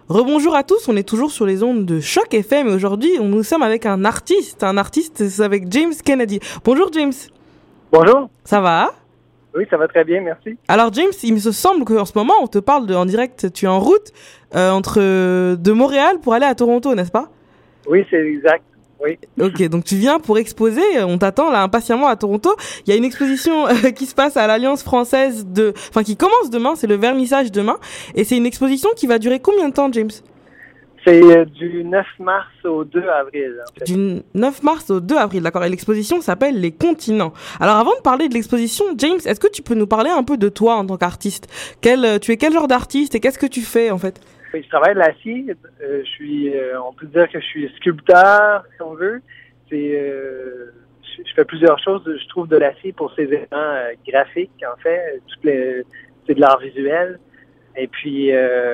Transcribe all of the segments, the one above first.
Rebonjour à tous, on est toujours sur les ondes de Choc FM et aujourd'hui nous sommes avec un artiste, c'est avec James Kennedy. Bonjour James. Bonjour. Ça va? Oui, ça va très bien, merci. Alors James, il me semble qu'en ce moment on te parle en direct, tu es en route de Montréal pour aller à Toronto, n'est-ce pas? Oui, c'est exact. Oui. Ok, donc tu viens pour exposer, on t'attend là impatiemment à Toronto. Il y a une exposition qui se passe à l'Alliance française qui commence demain, c'est le vernissage demain. Et c'est une exposition qui va durer combien de temps, James? C'est du 9 mars au 2 avril. En fait. Du 9 mars au 2 avril, d'accord. Et l'exposition s'appelle Les Continents. Alors avant de parler de l'exposition, James, est-ce que tu peux nous parler un peu de toi en tant qu'artiste? Tu es quel genre d'artiste et qu'est-ce que tu fais en fait? Je travaille l'acier. On peut dire que je suis sculpteur, si on veut. Je fais plusieurs choses. Je trouve de l'acier pour ces éléments graphiques, en fait. C'est de l'art visuel. Et puis,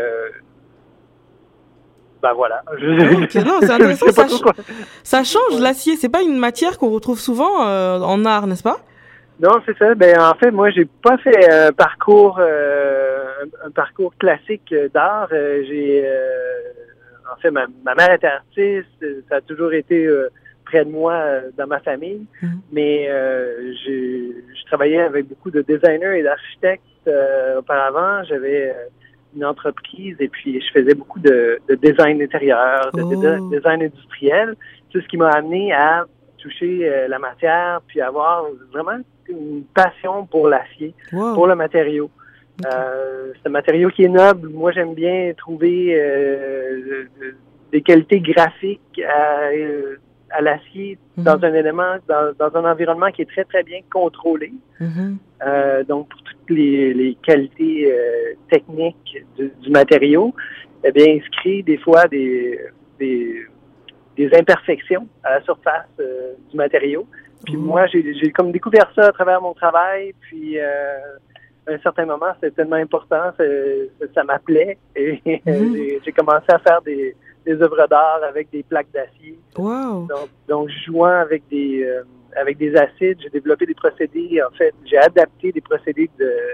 voilà. Okay, non, c'est intéressant. Ça change l'acier. C'est pas une matière qu'on retrouve souvent en art, n'est-ce pas? Non, c'est ça. En fait, moi, j'ai pas fait un parcours classique d'art. En fait, ma mère était artiste. Ça a toujours été près de moi dans ma famille. Mm-hmm. Mais je travaillais avec beaucoup de designers et d'architectes auparavant. J'avais une entreprise et puis je faisais beaucoup de design intérieur, de design industriel. C'est ce qui m'a amené à toucher la matière puis avoir vraiment une passion pour l'acier, pour le matériau. Okay. C'est un matériau qui est noble. Moi, j'aime bien trouver des qualités graphiques à l'acier dans un élément, dans un environnement qui est très, très bien contrôlé. Donc, pour toutes les qualités techniques du matériau, eh bien, il se crée des fois des imperfections à la surface du matériau. Puis moi, j'ai comme découvert ça à travers mon travail. Puis à un certain moment, c'était tellement important, ça m'appelait. Et j'ai commencé à faire des œuvres d'art avec des plaques d'acier. Wow. Donc jouant avec des acides, j'ai développé des procédés. En fait, j'ai adapté des procédés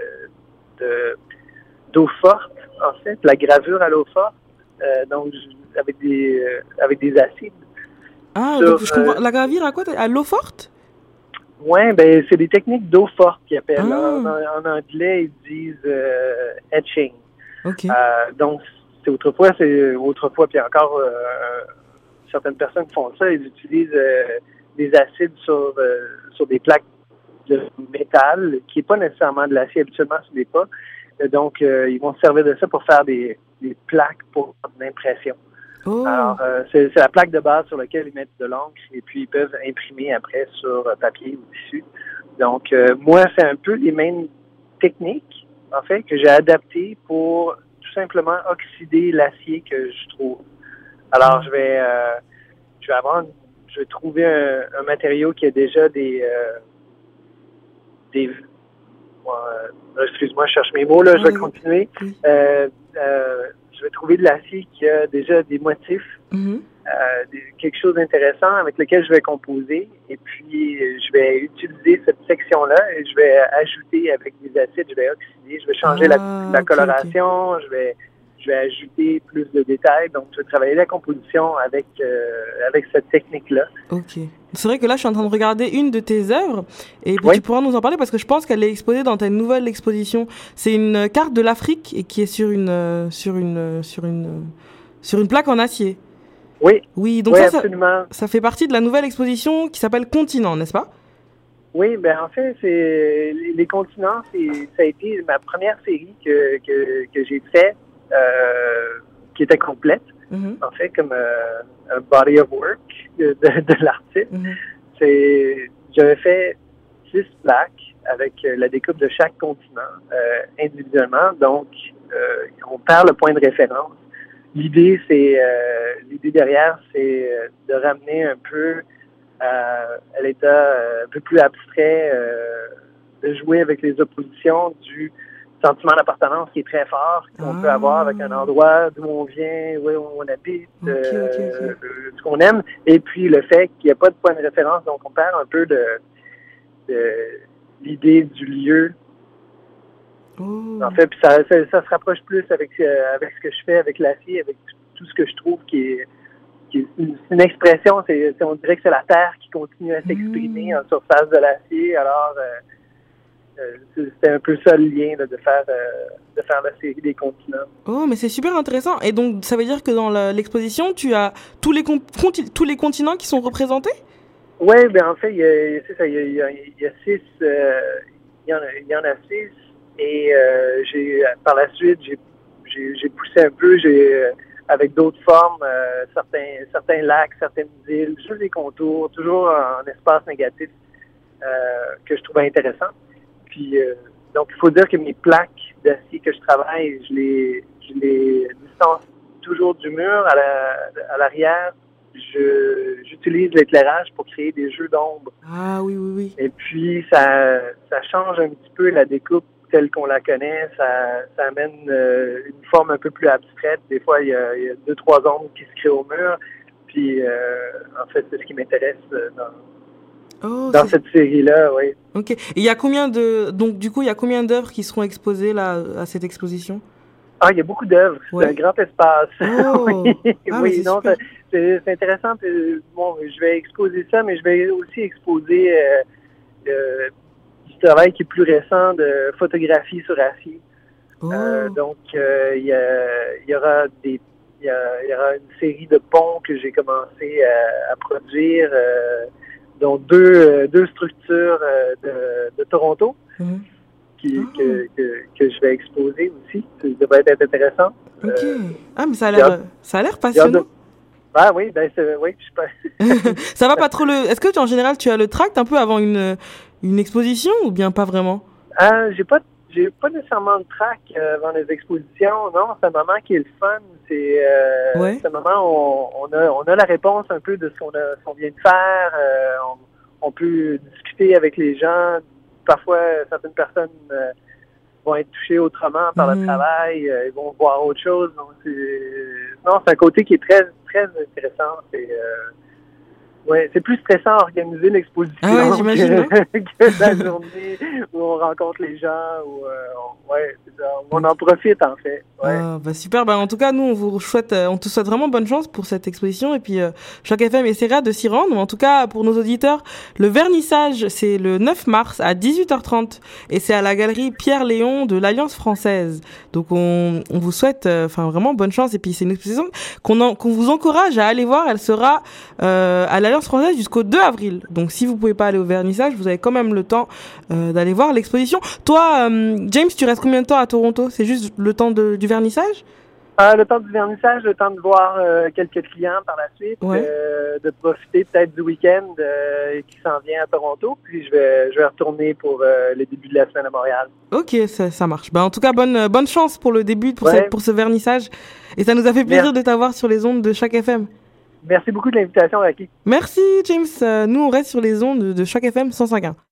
d'eau forte, en fait, la gravure à l'eau forte. Donc avec des acides. Ah, donc je comprends. La gravure à quoi? À l'eau forte? Oui, c'est des techniques d'eau forte qu'ils appellent. En anglais, ils disent etching. Okay. Donc, autrefois, puis encore certaines personnes qui font ça, ils utilisent des acides sur des plaques de métal, qui n'est pas nécessairement de l'acier, habituellement, ce n'est pas. Donc, ils vont se servir de ça pour faire des plaques pour l'impression. Alors, c'est la plaque de base sur laquelle ils mettent de l'encre et puis ils peuvent imprimer après sur papier ou tissu. Donc, moi, c'est un peu les mêmes techniques, en fait, que j'ai adaptées pour tout simplement oxyder l'acier que je trouve. Alors, je vais trouver un matériau qui a déjà excuse-moi, je cherche mes mots, là, je vais continuer. Je vais trouver de l'acier qui a déjà des motifs, quelque chose d'intéressant avec lequel je vais composer. Et puis, je vais utiliser cette section-là et je vais ajouter avec des acides, je vais oxyder, je vais changer la coloration, je vais ajouter plus de détails. Donc, je vais travailler la composition avec cette technique-là. OK. C'est vrai que là, je suis en train de regarder une de tes œuvres et tu pourras nous en parler parce que je pense qu'elle est exposée dans ta nouvelle exposition. C'est une carte de l'Afrique et qui est sur une plaque en acier. Oui. Oui, donc absolument. Ça fait partie de la nouvelle exposition qui s'appelle Continents, n'est-ce pas? Oui, en fait, c'est les continents, ça a été ma première série que j'ai faite, qui était complète. En fait, comme un body of work de l'artiste. J'avais fait 6 plaques avec la découpe de chaque continent individuellement. Donc, on perd le point de référence. L'idée derrière, c'est de ramener un peu à l'état un peu plus abstrait, de jouer avec les oppositions du sentiment d'appartenance qui est très fort, qu'on peut avoir avec un endroit d'où on vient, où on habite, ce qu'on aime, et puis le fait qu'il n'y a pas de point de référence, donc on perd un peu de l'idée du lieu En fait, puis ça se rapproche plus avec ce que je fais avec l'acier, avec tout ce que je trouve qui est une expression, on dirait que c'est la Terre qui continue à s'exprimer en surface de l'acier. Alors, c'était un peu ça le lien là, de faire la série des continents. Oh, mais c'est super intéressant. Et donc, ça veut dire que dans l'exposition, tu as tous les continents qui sont représentés? Oui, ben en fait, il y a 6, il y en a 6, et par la suite, j'ai poussé un peu, avec d'autres formes, certains lacs, certaines îles, juste des contours, toujours en espace négatif, que je trouvais intéressant. Puis, donc, il faut dire que mes plaques d'acier que je travaille, je les distance toujours du mur à l'arrière. J'utilise l'éclairage pour créer des jeux d'ombre. Ah oui, oui, oui. Et puis, ça change un petit peu la découpe telle qu'on la connaît. Ça amène une forme un peu plus abstraite. Des fois, il y a 2-3 ombres qui se créent au mur. Puis, en fait, c'est ce qui m'intéresse dans cette série-là, oui. Ok. Et il y a combien d'œuvres qui seront exposées là à cette exposition? Ah, il y a beaucoup d'œuvres. Ouais. C'est un grand espace. Oh. Oui, non, c'est intéressant. Bon, je vais exposer ça, mais je vais aussi exposer du travail qui est plus récent de photographie sur acier. Donc, il y aura une série de ponts que j'ai commencé à produire, dont deux structures de Toronto. Mm-hmm. Que je vais exposer aussi. Ça devrait être intéressant. OK. Mais ça a l'air passionnant. Ah oui, oui, je sais pas. Ça va pas trop Est-ce que en général tu as le tract un peu avant une exposition ou bien pas vraiment? J'ai pas nécessairement de tract avant les expositions. Non, c'est un moment qui est le fun. C'est un moment où on a la réponse un peu de ce qu'on vient de faire. On peut discuter avec les gens. Parfois, certaines personnes vont être touchées autrement par le travail, ils vont voir autre chose. Donc, c'est un côté qui est très, très intéressant. C'est plus stressant à organiser l'exposition que la journée où on rencontre les gens. On en profite, en fait. Ouais. Super. En tout cas, nous, on te souhaite vraiment bonne chance pour cette exposition. Et puis, Choc FM essaiera de s'y rendre. Mais en tout cas, pour nos auditeurs, le vernissage, c'est le 9 mars à 18h30. Et c'est à la galerie Pierre-Léon de l'Alliance française. Donc, on vous souhaite vraiment bonne chance. Et puis, c'est une exposition qu'on vous encourage à aller voir. Elle sera à l'Alliance française jusqu'au 2 avril. Donc, si vous pouvez pas aller au vernissage, vous avez quand même le temps d'aller voir l'exposition. Toi, James, tu restes combien de temps à Toronto? C'est juste le temps du vernissage? Le temps du vernissage, le temps de voir quelques clients par la suite, de profiter peut-être du week-end qui s'en vient à Toronto, puis je vais retourner pour les débuts de la semaine à Montréal. Ok, ça marche. En tout cas, bonne chance pour le début, pour ce vernissage. Et ça nous a fait plaisir de t'avoir sur les ondes de Choc FM. Merci beaucoup de l'invitation, Raki. Merci, James. Nous, on reste sur les ondes de Choc FM 105.1.